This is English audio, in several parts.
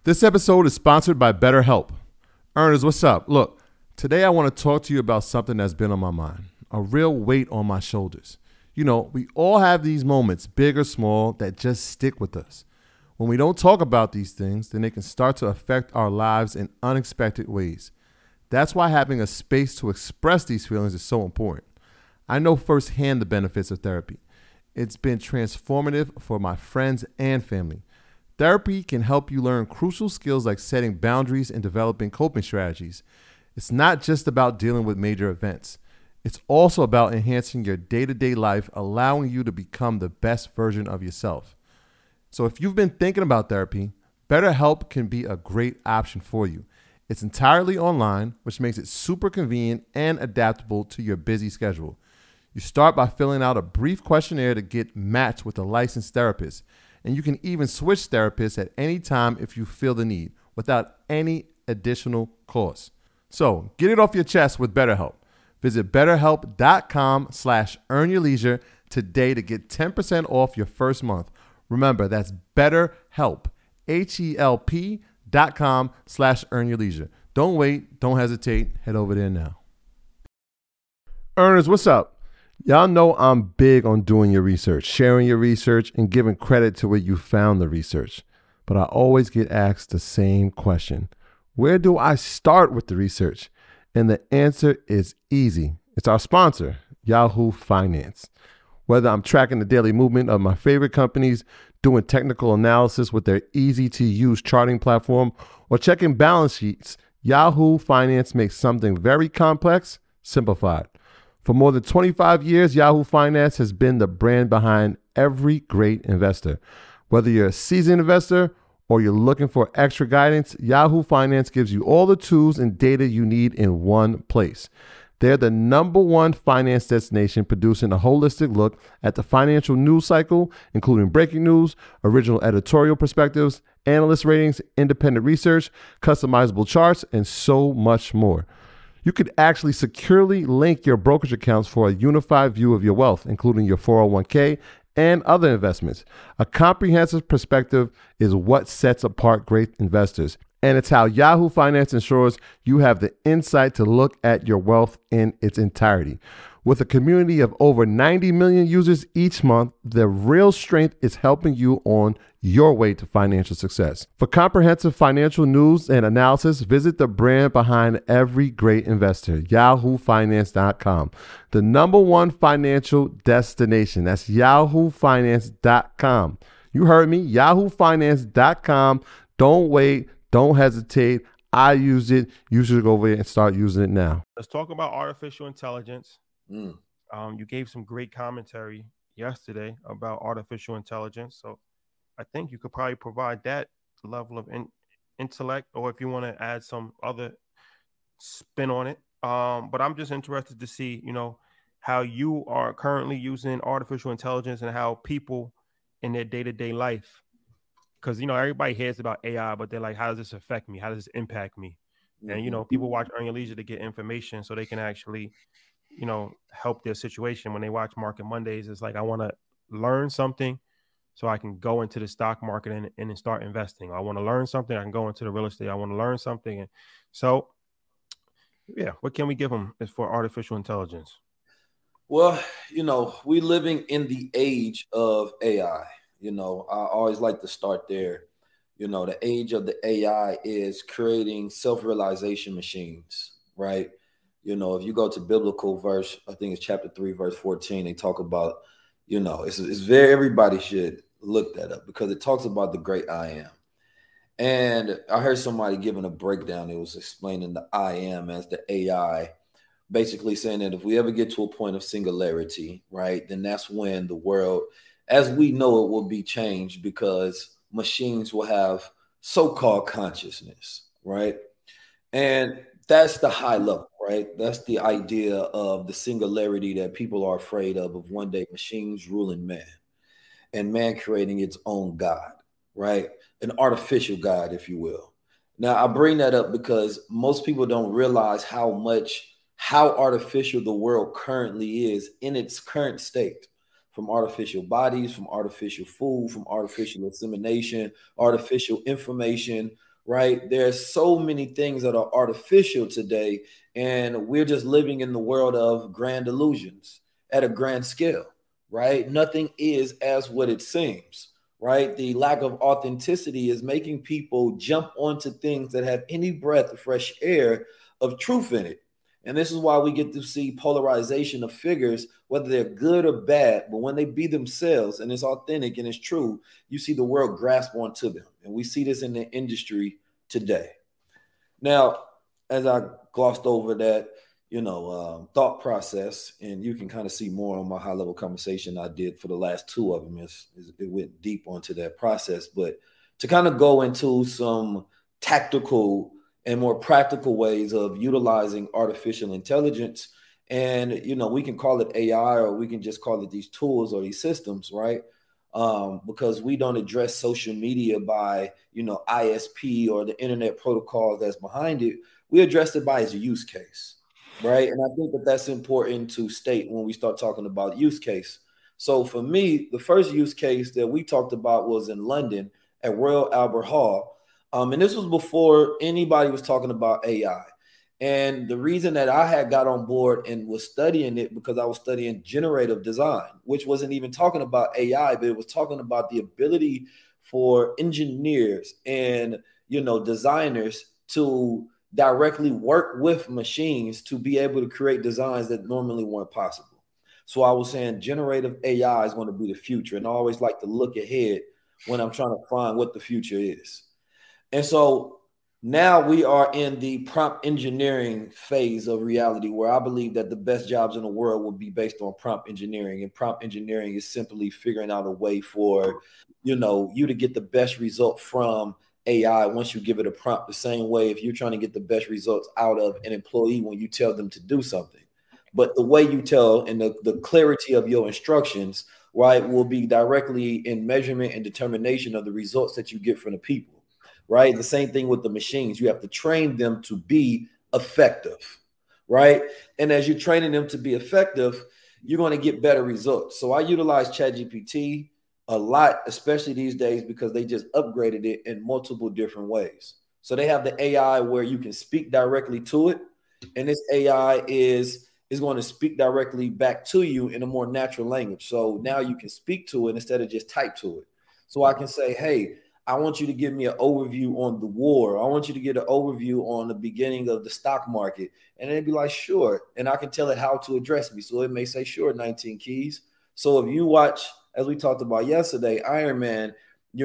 This episode is sponsored by BetterHelp. Earners, what's up? Look, today I want to talk to you about something that's been on my mind, a real weight on my shoulders. You know, we all have these moments, big or small, that just stick with us. When we don't talk about these things, then they can start to affect our lives in unexpected ways. That's why having a space to express these feelings is so important. I know firsthand the benefits of therapy. It's been transformative for my friends and family. Therapy can help you learn crucial skills like setting boundaries and developing coping strategies. It's not just about dealing with major events. It's also about enhancing your day-to-day life, allowing you to become the best version of yourself. So if you've been thinking about therapy, BetterHelp can be a great option for you. It's entirely online, which makes it super convenient and adaptable to your busy schedule. You start by filling out a brief questionnaire to get matched with a licensed therapist. And you can even switch therapists at any time if you feel the need, without any additional cost. So get it off your chest with BetterHelp. Visit betterhelp.com/earnyourleisure today to get 10% off your first month. Remember, that's BetterHelp, HELP.com/earnyourleisure. Don't wait, don't hesitate, head over there now. Earners, what's up? Y'all know I'm big on doing your research, sharing your research, and giving credit to where you found the research. But I always get asked the same question. Where do I start with the research? And the answer is easy. It's our sponsor, Yahoo Finance. Whether I'm tracking the daily movement of my favorite companies, doing technical analysis with their easy-to-use charting platform, or checking balance sheets, Yahoo Finance makes something very complex simplified. For more than 25 years, Yahoo Finance has been the brand behind every great investor. Whether you're a seasoned investor or you're looking for extra guidance, Yahoo Finance gives you all the tools and data you need in one place. They're the #1 finance destination, producing a holistic look at the financial news cycle, including breaking news, original editorial perspectives, analyst ratings, independent research, customizable charts, and so much more. You could actually securely link your brokerage accounts for a unified view of your wealth, including your 401k and other investments. A comprehensive perspective is what sets apart great investors, and it's how Yahoo Finance ensures you have the insight to look at your wealth in its entirety. With a community of over 90 million users each month, the real strength is helping you on your way to financial success. For comprehensive financial news and analysis, visit the brand behind every great investor, yahoofinance.com. The #1 financial destination. That's yahoofinance.com. You heard me, yahoofinance.com. Don't wait, don't hesitate. I use it. You should go over there and start using it now. Let's talk about artificial intelligence. You gave some great commentary yesterday about artificial intelligence. So I think you could probably provide that level of intellect, or if you want to add some other spin on it. But I'm just interested to see, how you are currently using artificial intelligence and how people in their day-to-day life, because, everybody hears about AI, but they're like, how does this affect me? How does this impact me? And, people watch Earn Your Leisure to get information so they can actually help their situation. When they watch Market Mondays, it's like, I want to learn something so I can go into the stock market and start investing. I want to learn something. I can go into the real estate. I want to learn something. And so, yeah, what can we give them as for artificial intelligence? Well, we're living in the age of AI. I always like to start there. The age of the AI is creating self-realization machines, right? If you go to biblical verse, I think it's chapter 3, verse 14, they talk about, it's very, everybody should look that up because it talks about the great I am. And I heard somebody giving a breakdown. It was explaining the I am as the AI, basically saying that if we ever get to a point of singularity, right, then that's when the world, as we know it, will be changed because machines will have so-called consciousness, right? And that's the high level, right? That's the idea of the singularity that people are afraid of one day machines ruling man and man creating its own God, right? An artificial God, if you will. Now, I bring that up because most people don't realize how artificial the world currently is in its current state, from artificial bodies, from artificial food, from artificial insemination, artificial information, right? There's so many things that are artificial today, and we're just living in the world of grand illusions at a grand scale, right? Nothing is as what it seems, right? The lack of authenticity is making people jump onto things that have any breath of fresh air of truth in it. And this is why we get to see polarization of figures, whether they're good or bad. But when they be themselves and it's authentic and it's true, you see the world grasp onto them. And we see this in the industry today. Now, as I glossed over that, thought process, and you can kind of see more on my high level conversation I did for the last two of them. It went deep onto that process. But to kind of go into some tactical and more practical ways of utilizing artificial intelligence. And, we can call it AI, or we can just call it these tools or these systems, right? Because we don't address social media by, ISP or the internet protocol that's behind it. We address it by its use case, right? And I think that that's important to state when we start talking about use case. So for me, the first use case that we talked about was in London at Royal Albert Hall. And this was before anybody was talking about AI. And the reason that I had got on board and was studying it, because I was studying generative design, which wasn't even talking about AI, but it was talking about the ability for engineers and, designers to directly work with machines to be able to create designs that normally weren't possible. So I was saying generative AI is going to be the future. And I always like to look ahead when I'm trying to find what the future is. And so now we are in the prompt engineering phase of reality, where I believe that the best jobs in the world will be based on prompt engineering. And prompt engineering is simply figuring out a way for, you to get the best result from AI once you give it a prompt. The same way if you're trying to get the best results out of an employee when you tell them to do something. But the way you tell and the clarity of your instructions, right, will be directly in measurement and determination of the results that you get from the people. Right? The same thing with the machines. You have to train them to be effective, right? And as you're training them to be effective, you're going to get better results. So I utilize ChatGPT a lot, especially these days, because they just upgraded it in multiple different ways. So they have the AI where you can speak directly to it. And this AI is going to speak directly back to you in a more natural language. So now you can speak to it instead of just type to it. So I can say, hey, I want you to give me an overview on the war. I want you to get an overview on the beginning of the stock market. And it'd be like, sure. And I can tell it how to address me. So it may say, sure, 19 keys. So if you watch, as we talked about yesterday, Iron Man,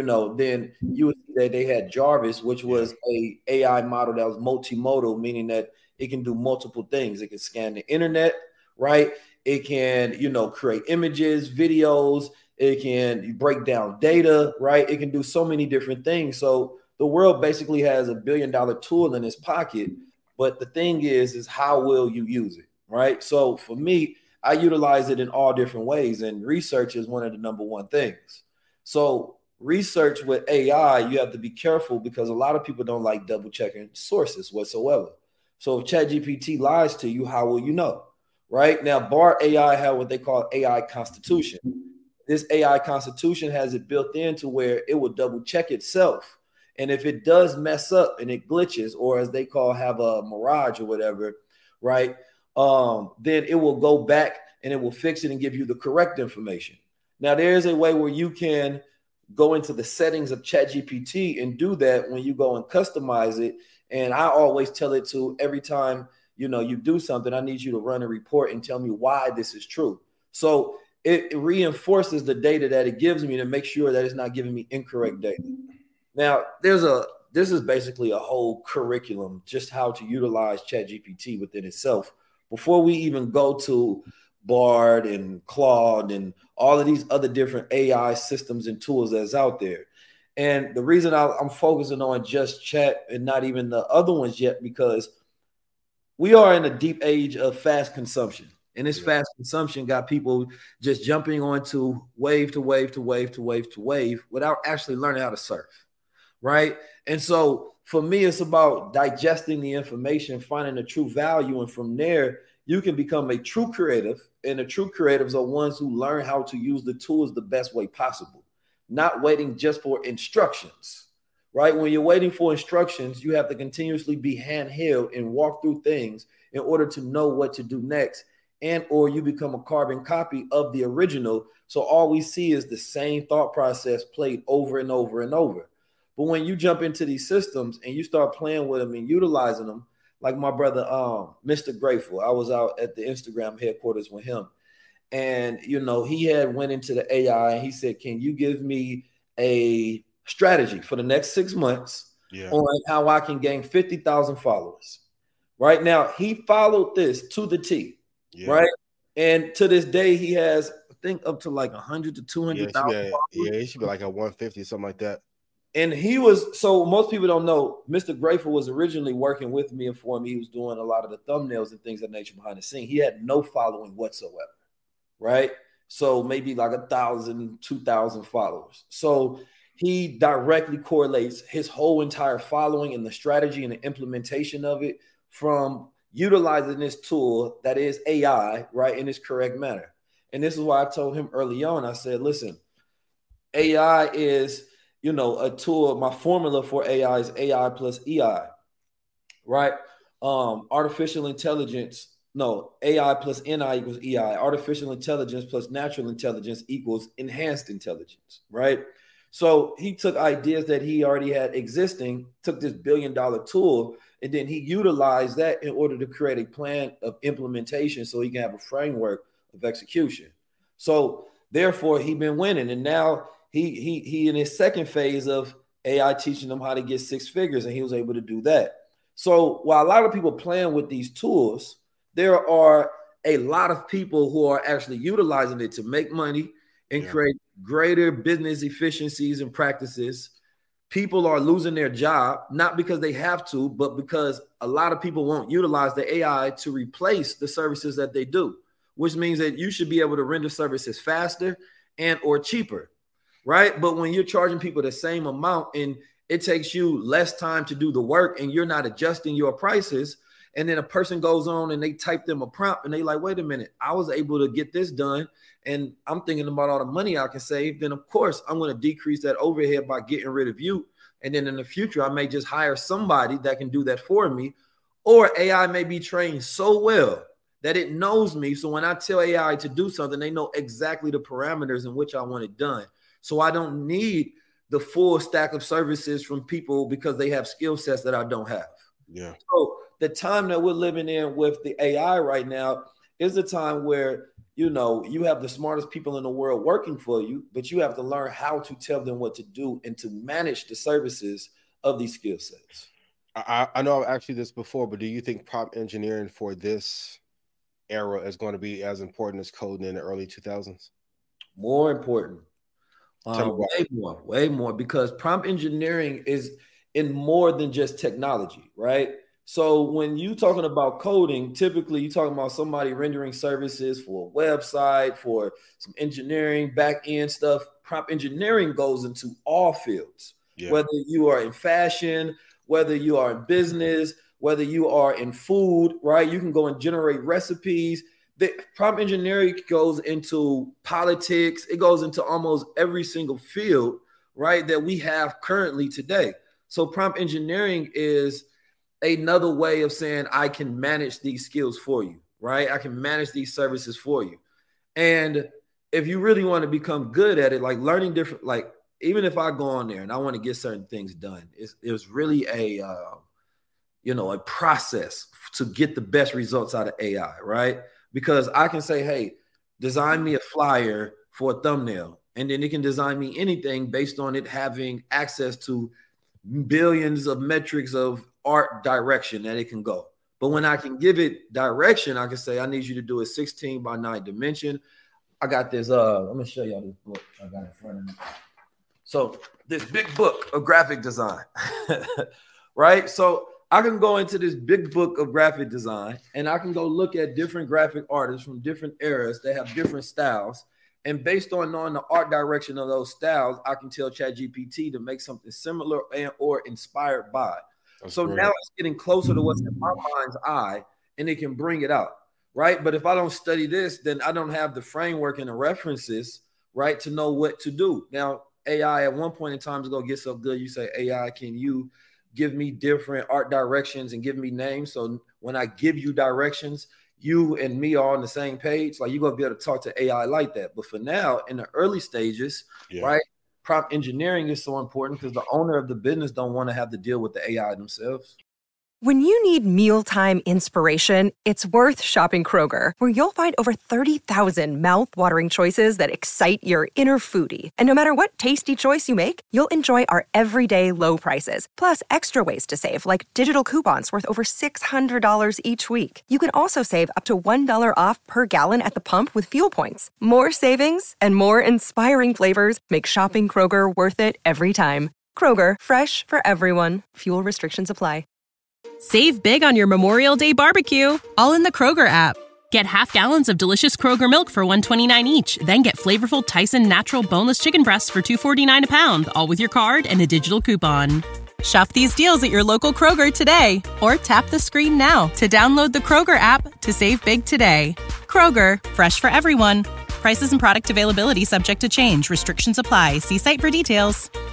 then you would see that they had Jarvis, which was a AI model that was multimodal, meaning that it can do multiple things. It can scan the internet, right? It can, create images, videos. It can break down data, right? It can do so many different things. So the world basically has $1 billion tool in its pocket. But the thing is how will you use it, right? So for me, I utilize it in all different ways. And research is one of the number one things. So research with AI, you have to be careful because a lot of people don't like double checking sources whatsoever. So if ChatGPT lies to you, how will you know, right? Now, Bard AI have what they call AI constitution. This AI constitution has it built into where it will double check itself. And if it does mess up and it glitches, or as they call have a mirage or whatever, right? Then it will go back and it will fix it and give you the correct information. Now, there's a way where you can go into the settings of ChatGPT and do that when you go and customize it. And I always tell it to every time, you do something, I need you to run a report and tell me why this is true. So it reinforces the data that it gives me to make sure that it's not giving me incorrect data. Now, this is basically a whole curriculum, just how to utilize ChatGPT within itself. Before we even go to Bard and Claude and all of these other different AI systems and tools that's out there. And the reason I'm focusing on just Chat and not even the other ones yet, because we are in a deep age of fast consumption. And this fast consumption got people just jumping onto wave to wave to wave to wave to wave without actually learning how to surf, right? And so for me, it's about digesting the information, finding the true value. And from there, you can become a true creative. And the true creatives are ones who learn how to use the tools the best way possible, not waiting just for instructions, right? When you're waiting for instructions, you have to continuously be handheld and walk through things in order to know what to do next, and or you become a carbon copy of the original. So all we see is the same thought process played over and over and over. But when you jump into these systems and you start playing with them and utilizing them, like my brother, Mr. Grateful, I was out at the Instagram headquarters with him. And, you know, he had went into the AI and he said, can you give me a strategy for the next 6 months on how I can gain 50,000 followers? Right now, he followed this to the T, right? And to this day, he has, I think, up to like 100 to 200,000 followers. Yeah, it should be like a 150, something like that. And he was, so most people don't know, Mr. Grateful was originally working with me and for me. He was doing a lot of the thumbnails and things of that nature behind the scene. He had no following whatsoever, right? So maybe like 1,000, 2,000 followers. So he directly correlates his whole entire following and the strategy and the implementation of it from utilizing this tool that is AI, right, in its correct manner. And this is why I told him early on, I said, listen, AI is, you know, a tool. My formula for AI is AI plus EI, right? Artificial intelligence, no, AI plus NI equals EI. Artificial intelligence plus natural intelligence equals enhanced intelligence, right? So he took ideas that he already had existing, took this $1 billion tool, and then he utilized that in order to create a plan of implementation so he can have a framework of execution. So therefore, he's been winning. And now he in his second phase of AI teaching them how to get 6 figures, and he was able to do that. So while a lot of people playing with these tools, there are a lot of people who are actually utilizing it to make money and create greater business efficiencies and practices. People are losing their job, not because they have to, but because a lot of people won't utilize the AI to replace the services that they do, which means that you should be able to render services faster and or cheaper, right? But when you're charging people the same amount and it takes you less time to do the work and you're not adjusting your prices, and then a person goes on and they type them a prompt and they like, wait a minute, I was able to get this done and I'm thinking about all the money I can save, then of course I'm going to decrease that overhead by getting rid of you. And then in the future, I may just hire somebody that can do that for me. Or AI may be trained so well that it knows me. So when I tell AI to do something, they know exactly the parameters in which I want it done. So I don't need the full stack of services from people because they have skill sets that I don't have. Yeah. So the time that we're living in with the AI right now is a time where, you know, you have the smartest people in the world working for you, but you have to learn how to tell them what to do and to manage the services of these skill sets. I know I've asked you this before, but do you think prompt engineering for this era is going to be as important as coding in the early 2000s? More important. Way more, because prompt engineering is in more than just technology, right? So when you're talking about coding, typically you're talking about somebody rendering services for a website, for some engineering, back-end stuff. Prompt engineering goes into all fields, whether you are in fashion, whether you are in business, whether you are in food, right? You can go and generate recipes. The prompt engineering goes into politics. It goes into almost every single field, right, that we have currently today. So prompt engineering is another way of saying I can manage these skills for you, right? I can manage these services for you. And if you really want to become good at it, like learning different, like even if I go on there and I want to get certain things done, it's really a process to get the best results out of AI, right? Because I can say, hey, design me a flyer for a thumbnail, and then it can design me anything based on it having access to billions of metrics of art direction that it can go. But when I can give it direction, I can say, I need you to do a 16:9 dimension. I got this, let me show y'all this book I got in front of me. So this big book of graphic design, right? So I can go into this big book of graphic design and I can go look at different graphic artists from different eras that have different styles. And based on knowing the art direction of those styles, I can tell ChatGPT to make something similar and or inspired by. That's so great. Now it's getting closer to what's in my mind's eye, and it can bring it out, right? But if I don't study this, then I don't have the framework and the references, right, to know what to do. Now, AI at one point in time is going to get so good. You say, AI, can you give me different art directions and give me names? So when I give you directions, you and me are on the same page. Like, you're going to be able to talk to AI like that. But for now, in the early stages, right, prompt engineering is so important because the owner of the business don't want to have to deal with the AI themselves. When you need mealtime inspiration, it's worth shopping Kroger, where you'll find over 30,000 mouth-watering choices that excite your inner foodie. And no matter what tasty choice you make, you'll enjoy our everyday low prices, plus extra ways to save, like digital coupons worth over $600 each week. You can also save up to $1 off per gallon at the pump with fuel points. More savings and more inspiring flavors make shopping Kroger worth it every time. Kroger, fresh for everyone. Fuel restrictions apply. Save big on your Memorial Day barbecue, all in the Kroger app. Get half gallons of delicious Kroger milk for $1.29 each. Then get flavorful Tyson natural boneless chicken breasts for $2.49 a pound, all with your card and a digital coupon. Shop these deals at your local Kroger today, or tap the screen now to download the Kroger app to save big today. Kroger, fresh for everyone. Prices and product availability subject to change. Restrictions apply. See site for details.